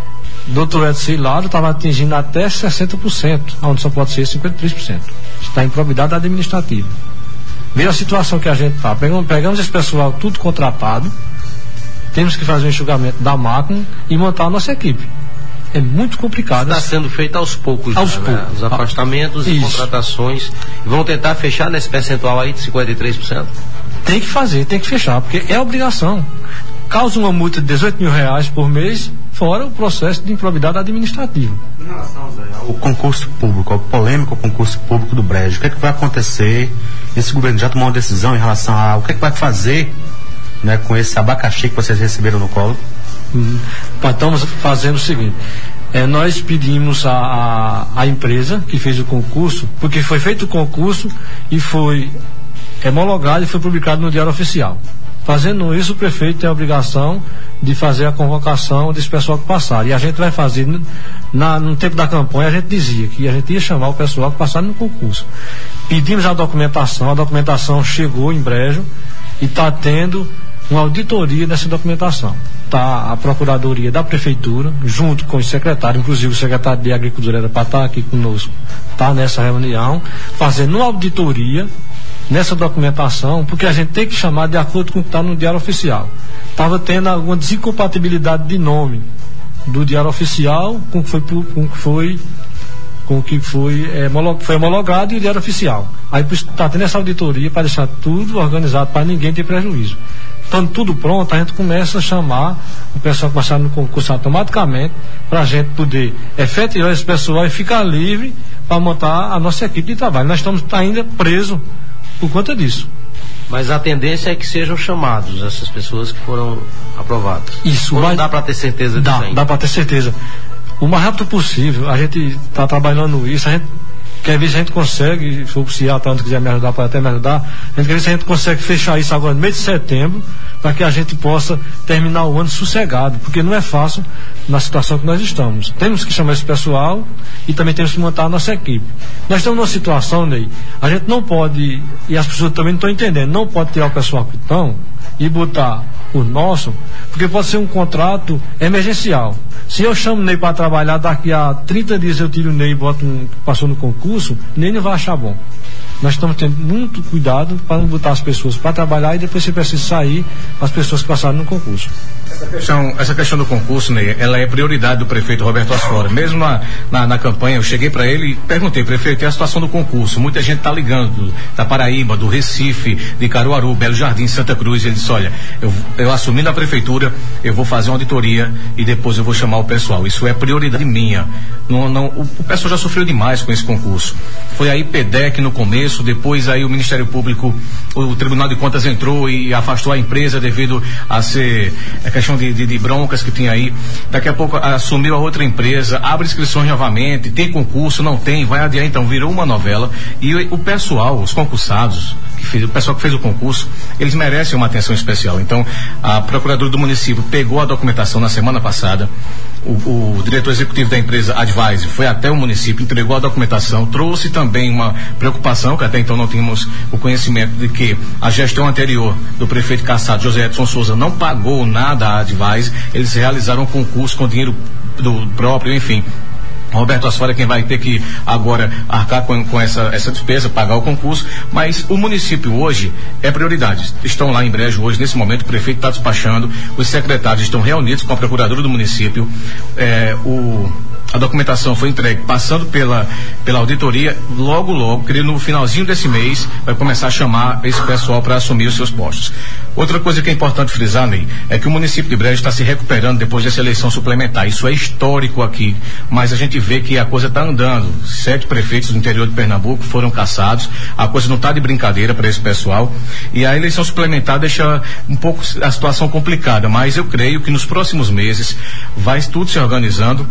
doutor Edson Hilado estava atingindo até sessenta por cento, onde só pode ser cinquenta e três por cento. Está em improbidade administrativa. Veja a situação que a gente está. Pegamos, pegamos esse pessoal tudo contratado, temos que fazer um enxugamento da máquina e montar a nossa equipe. É muito complicado. Está sendo feito aos poucos, aos né? poucos. Os afastamentos Isso. e contratações. Vão tentar fechar nesse percentual aí de cinquenta e três por cento? Tem que fazer, tem que fechar, porque é obrigação. Causa uma multa de dezoito mil reais por mês, fora o processo de improbidade administrativa. Em relação, Zé, ao concurso público, ao polêmico concurso público do Brejo, o que é que vai acontecer? Esse governo já tomou uma decisão em relação a o que é que vai fazer, né, com esse abacaxi que vocês receberam no colo? Hum, estamos fazendo o seguinte, é, nós pedimos a, a, a empresa que fez o concurso, porque foi feito o concurso e foi homologado e foi publicado no Diário Oficial. Fazendo isso, o prefeito tem a obrigação de fazer a convocação desse pessoal que passar. E a gente vai fazer, na, no tempo da campanha, a gente dizia que a gente ia chamar o pessoal que passaram no concurso. Pedimos a documentação, a documentação chegou em Brejo e está tendo uma auditoria dessa documentação. Está a Procuradoria da Prefeitura, junto com os secretários, inclusive o secretário de Agricultura era para estar aqui conosco, está nessa reunião, fazendo uma auditoria nessa documentação, porque a gente tem que chamar de acordo com o que está no Diário Oficial. Estava tendo alguma desincompatibilidade de nome do Diário Oficial com o que foi, com o que foi, com o que foi, é, foi homologado e o Diário Oficial. Aí está tendo essa auditoria para deixar tudo organizado para ninguém ter prejuízo. Estando tudo pronto, a gente começa a chamar o pessoal que passar no concurso automaticamente para a gente poder efetivar esse pessoal e ficar livre para montar a nossa equipe de trabalho. Nós estamos ainda presos por conta disso. Mas a tendência é que sejam chamados essas pessoas que foram aprovadas. Isso. Ou mas não dá para ter certeza disso dá, ainda? Dá para ter certeza. O mais rápido possível. A gente está trabalhando isso. A gente quer ver se a gente consegue, se o Cial tanto quiser me ajudar, pode até me ajudar. A gente quer ver se a gente consegue fechar isso agora no mês de setembro, para que a gente possa terminar o ano sossegado, porque não é fácil na situação que nós estamos. Temos que chamar esse pessoal e também temos que montar a nossa equipe. Nós estamos numa situação, Ney, a gente não pode, e as pessoas também não estão entendendo, não pode tirar o pessoal que estão e botar o nosso, porque pode ser um contrato emergencial. Se eu chamo o Ney para trabalhar, daqui a trinta dias eu tiro o Ney e boto um que passou no concurso, Ney não vai achar bom. Nós estamos tendo muito cuidado para não botar as pessoas para trabalhar e depois, se precisa sair, as pessoas que passaram no concurso. Essa questão, essa questão do concurso, Ney, ela é prioridade do prefeito Roberto Asfora. Mesmo na, na, na campanha, eu cheguei para ele e perguntei, prefeito, e a situação do concurso? Muita gente está ligando, da Paraíba, do Recife, de Caruaru, Belo Jardim, Santa Cruz. Ele disse, olha, eu, eu assumindo a prefeitura, eu vou fazer uma auditoria e depois eu vou chamar o pessoal. Isso é prioridade minha. Não, não, o, o pessoal já sofreu demais com esse concurso. Foi aí P D E C no começo, depois aí o Ministério Público, o, o Tribunal de Contas entrou e afastou a empresa devido a ser a questão de, de, de broncas que tinha aí. Daqui a pouco assumiu a outra empresa, abre inscrições novamente, tem concurso, não tem, vai adiar, então virou uma novela. E o, o pessoal, os concursados, que fez, o pessoal que fez o concurso, eles merecem uma atenção especial. Então, a Procuradora do Município pegou a documentação na semana passada. O, o diretor executivo da empresa Advise foi até o município, entregou a documentação, trouxe também uma preocupação, que até então não tínhamos o conhecimento de que a gestão anterior do prefeito cassado, José Edson Souza, não pagou nada à Advise. Eles realizaram um concurso com dinheiro do próprio, enfim. Roberto Asfora é quem vai ter que agora arcar com, com essa, essa despesa, pagar o concurso, mas o município hoje é prioridade. Estão lá em Brejo hoje, nesse momento o prefeito está despachando, os secretários estão reunidos com a procuradora do município, é, o a documentação foi entregue passando pela, pela auditoria, logo logo, creio no finalzinho desse mês, vai começar a chamar esse pessoal para assumir os seus postos. Outra coisa que é importante frisar, Ney, é que o município de Brejo está se recuperando depois dessa eleição suplementar. Isso é histórico aqui, mas a gente vê que a coisa está andando. Sete prefeitos do interior de Pernambuco foram cassados, a coisa não está de brincadeira para esse pessoal, e a eleição suplementar deixa um pouco a situação complicada, mas eu creio que nos próximos meses vai tudo se organizando.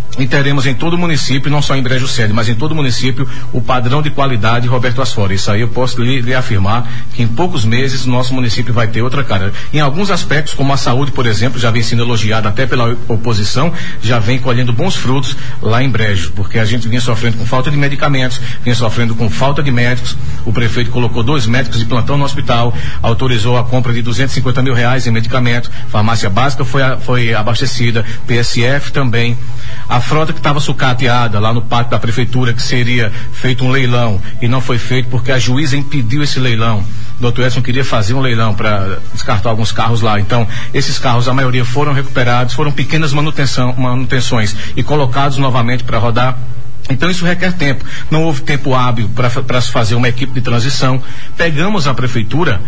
e teremos em todo o município, não só em Brejo Sede, mas em todo o município, o padrão de qualidade Roberto Asfora. Isso aí eu posso lhe, lhe afirmar que em poucos meses o nosso município vai ter outra cara. Em alguns aspectos, como a saúde, por exemplo, já vem sendo elogiada até pela oposição, já vem colhendo bons frutos lá em Brejo, porque a gente vinha sofrendo com falta de medicamentos, vinha sofrendo com falta de médicos. O prefeito colocou dois médicos de plantão no hospital, autorizou a compra de duzentos e cinquenta mil reais em medicamento, farmácia básica foi, a, foi abastecida, P S F também. A frota que estava sucateada lá no pátio da prefeitura, que seria feito um leilão, e não foi feito porque a juíza impediu esse leilão. O doutor Edson queria fazer um leilão para descartar alguns carros lá. Então, esses carros, a maioria foram recuperados, foram pequenas manutenção, manutenções e colocados novamente para rodar. Então isso requer tempo. Não houve tempo hábil para se fazer uma equipe de transição. Pegamos a prefeitura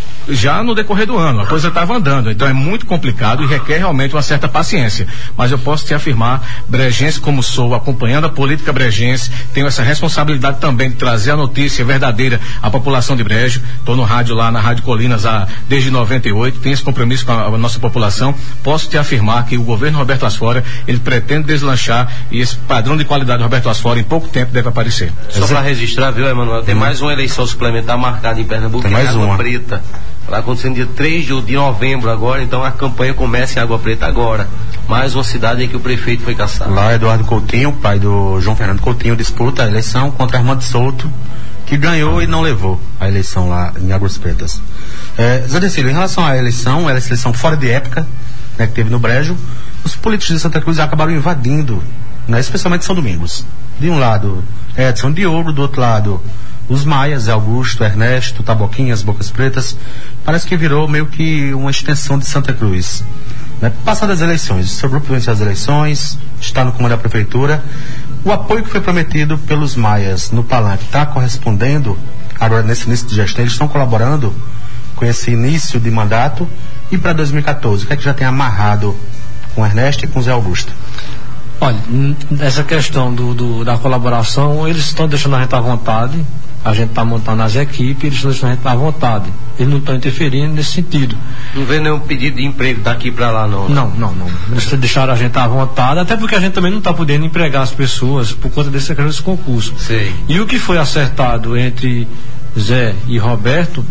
já no decorrer do ano, a coisa estava andando, então é muito complicado e requer realmente uma certa paciência, mas eu posso te afirmar, brejense como sou, acompanhando a política brejense, tenho essa responsabilidade também de trazer a notícia verdadeira à população de Brejo. Estou no rádio lá, na Rádio Colinas, há, desde noventa e oito, tenho esse compromisso com a, a nossa população. Posso te afirmar que o governo Roberto Asfora, ele pretende deslanchar, e esse padrão de qualidade do Roberto Asfora em pouco tempo deve aparecer. Só para registrar, viu, Emanuel, tem hum. mais uma eleição suplementar marcada em Pernambuco, tem mais Água uma. Preta. Vai acontecer no dia três de novembro agora, então a campanha começa em Água Preta agora. Mais uma cidade em que o prefeito foi caçado. Lá, Eduardo Coutinho, pai do João Fernando Coutinho, disputa a eleição contra Armando Souto, que ganhou e não levou a eleição lá em Águas Pretas. É, Zé Decílio, em relação à eleição, ela é eleição fora de época, né, que teve no Brejo, os políticos de Santa Cruz acabaram invadindo, né, especialmente São Domingos. De um lado, Edson de Ouro, do outro lado, os Maias, Augusto, Ernesto, Taboquinhas, Bocas Pretas. Parece que virou meio que uma extensão de Santa Cruz. Né? Passadas as eleições, o seu grupo venceu as eleições, está no comando da prefeitura. O apoio que foi prometido pelos Maias no Palanque está correspondendo agora nesse início de gestão? Eles estão colaborando com esse início de mandato? E para dois mil e quatorze, o que é que já tem amarrado com Ernesto e com Zé Augusto? Olha, essa questão do, do, da colaboração, eles estão deixando a gente à vontade. A gente está montando as equipes, eles estão deixando a gente à vontade. Eles não estão interferindo nesse sentido. Não vê nenhum pedido de emprego daqui para lá, não? Não, não, não. Eles deixaram a gente à vontade, até porque a gente também não está podendo empregar as pessoas por conta desse, desse concurso. Sei. E o que foi acertado entre Zé e Roberto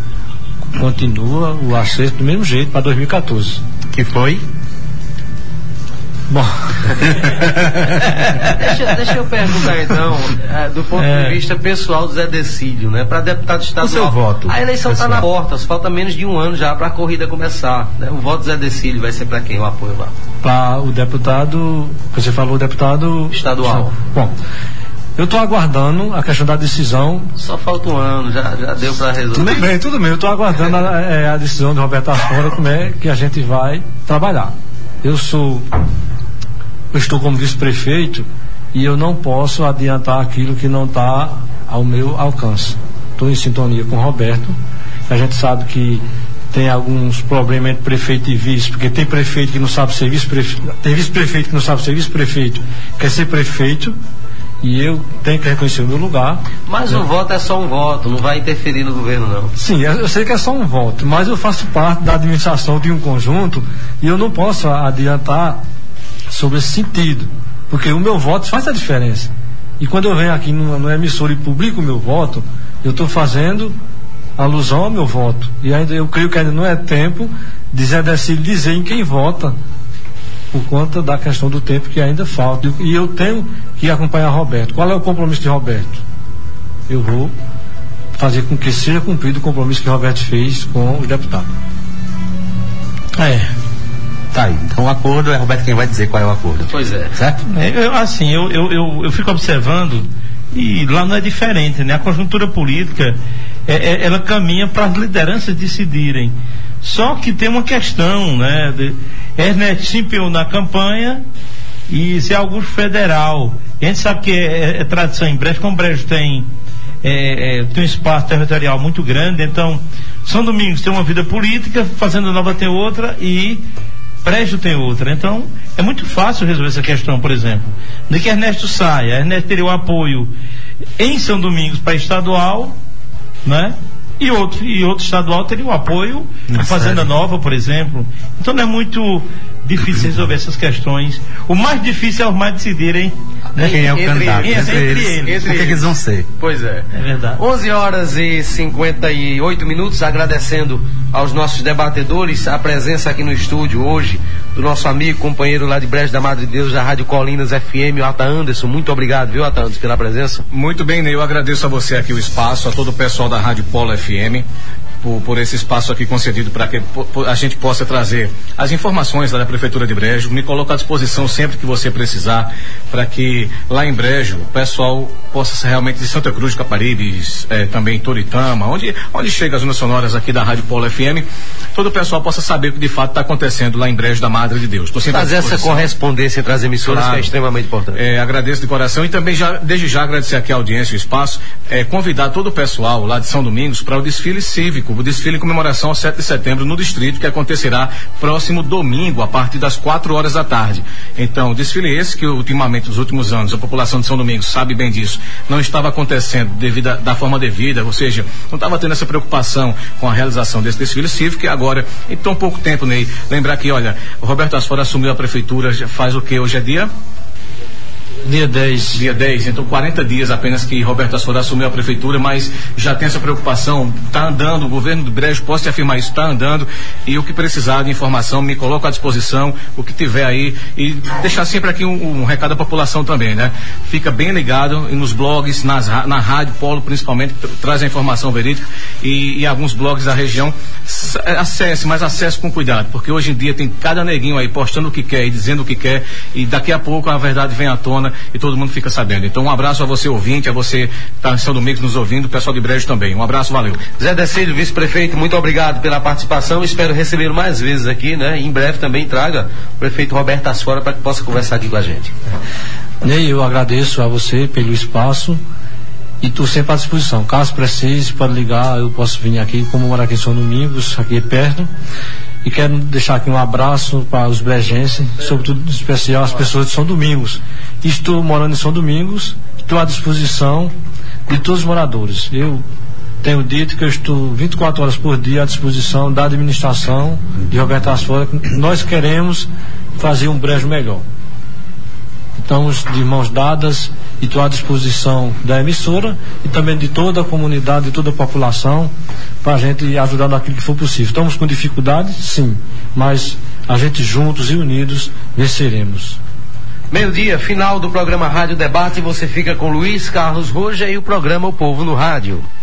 continua o acerto do mesmo jeito para dois mil e quatorze. Que foi? Bom. deixa, deixa eu perguntar então, é, do ponto é. de vista pessoal do Zé Decílio, né? Para deputado estadual. O seu voto. A eleição está na porta, falta menos de um ano já para a corrida começar. Né? O voto do Zé Decílio vai ser para quem o apoio lá? Para o deputado, você falou deputado estadual. Bom, eu estou aguardando a questão da decisão. Só falta um ano, já, já deu para resolver. Tudo bem, tudo bem. Eu estou aguardando a, é, a decisão do Roberto Asfora, como é que a gente vai trabalhar. Eu sou Eu estou como vice-prefeito e eu não posso adiantar aquilo que não está ao meu alcance. Estou em sintonia com o Roberto. A gente sabe que tem alguns problemas entre prefeito e vice, porque tem prefeito que não sabe ser vice-prefeito, tem vice-prefeito que não sabe ser vice-prefeito, quer ser prefeito, e eu tenho que reconhecer o meu lugar. Mas né? O voto é só um voto, não vai interferir no governo, não. Sim, eu sei que é só um voto, mas eu faço parte da administração de um conjunto e eu não posso adiantar sobre esse sentido, porque o meu voto faz a diferença. E quando eu venho aqui no, no emissor e publico o meu voto, eu estou fazendo alusão ao meu voto. E ainda eu creio que ainda não é tempo de Zé Decílio dizer em quem vota, por conta da questão do tempo que ainda falta. E eu tenho que acompanhar Roberto. Qual é o compromisso de Roberto? Eu vou fazer com que seja cumprido o compromisso que Roberto fez com os deputados. É. Tá aí. Então o acordo é Roberto quem vai dizer qual é o acordo. Pois é. Certo? É, eu, assim, eu, eu, eu, eu fico observando e lá não é diferente, né? A conjuntura política, é, é, ela caminha para as lideranças decidirem. Só que tem uma questão, né? De, Ernesto se empenhou na campanha e Zé Augusto federal. A gente sabe que é, é, é tradição em Brejo, como Brejo tem, é, é, tem um espaço territorial muito grande, então São Domingos tem uma vida política, Fazenda Nova tem outra e Brejo tem outra. Então é muito fácil resolver essa questão, por exemplo, de que Ernesto saia. Ernesto teria o apoio em São Domingos para estadual, né? E outro, e outro estadual teria o apoio na Fazenda Nova, por exemplo. Então não é muito difícil resolver essas questões. O mais difícil é os mais decidirem, né? Quem é o Entre candidato? eles, Entre entre eles. eles. O que, é que eles vão ser? Pois é. É verdade. onze horas e cinquenta e oito minutos, agradecendo aos nossos debatedores a presença aqui no estúdio hoje do nosso amigo, companheiro lá de Brejo da Madre de Deus, da Rádio Colinas F M, o Ata Anderson. Muito obrigado, viu, Ata Anderson, pela presença. Muito bem, Ney, eu agradeço a você aqui o espaço, a todo o pessoal da Rádio Polo F M. Por, por esse espaço aqui concedido para que por, a gente possa trazer as informações lá da Prefeitura de Brejo. Me coloco à disposição sempre que você precisar, para que lá em Brejo o pessoal possa realmente, de Santa Cruz de Caparibes, eh, também Toritama, onde, onde chega as ondas sonoras aqui da Rádio Polo F M, todo o pessoal possa saber o que de fato está acontecendo lá em Brejo da Madre de Deus. Fazer essa correspondência entre as emissoras, claro, que é extremamente importante. É, agradeço de coração e também já, desde já agradecer aqui a audiência e o espaço, é, convidar todo o pessoal lá de São Domingos para o desfile cívico, o desfile em comemoração ao sete de setembro no distrito, que acontecerá próximo domingo, a partir das quatro horas da tarde. Então, desfile esse que ultimamente, nos últimos anos, a população de São Domingos sabe bem disso, não estava acontecendo devido a, da forma devida, ou seja, não estava tendo essa preocupação com a realização desse desfile cívico, e agora, em tão pouco tempo, Ney, lembrar que, olha, o Roberto Asfora assumiu a prefeitura, já faz o que? Hoje é dia? Dia dez. Dia dez, então quarenta dias apenas que Roberto Asfora assumiu a prefeitura, mas já tem essa preocupação, está andando, o governo do Brejo, posso te afirmar isso, está andando, e o que precisar de informação, me coloco à disposição, o que tiver aí, e deixar sempre aqui um, um recado à população também, né? Fica bem ligado e nos blogs, nas, na Rádio Polo principalmente, que traz a informação verídica, e, e alguns blogs da região, acesse, mas acesse com cuidado, porque hoje em dia tem cada neguinho aí postando o que quer e dizendo o que quer, e daqui a pouco a verdade vem à tona e todo mundo fica sabendo. Então um abraço a você ouvinte, a você que está em São Domingos nos ouvindo, o pessoal de Brejo também. Um abraço, valeu. Zé Decílio, vice-prefeito, muito obrigado pela participação, espero recebê-lo mais vezes aqui, né? Em breve também traga o prefeito Roberto Asfora para que possa conversar aqui com a gente. Ney, eu agradeço a você pelo espaço e estou sempre à disposição. Caso precise, pode ligar, eu posso vir aqui, como morar aqui em São Domingos, aqui perto. E quero deixar aqui um abraço para os brejenses, sobretudo em especial as pessoas de São Domingos. Estou morando em São Domingos, estou à disposição de todos os moradores. Eu tenho dito que eu estou vinte e quatro horas por dia à disposição da administração de Roberto Asfora. Nós queremos fazer um Brejo melhor. Estamos de mãos dadas e estou à disposição da emissora e também de toda a comunidade, de toda a população, para a gente ajudar naquilo que for possível. Estamos com dificuldades, sim, mas a gente juntos e unidos venceremos. Meio-dia, final do programa Rádio Debate, você fica com Luiz Carlos Roja e o programa O Povo no Rádio.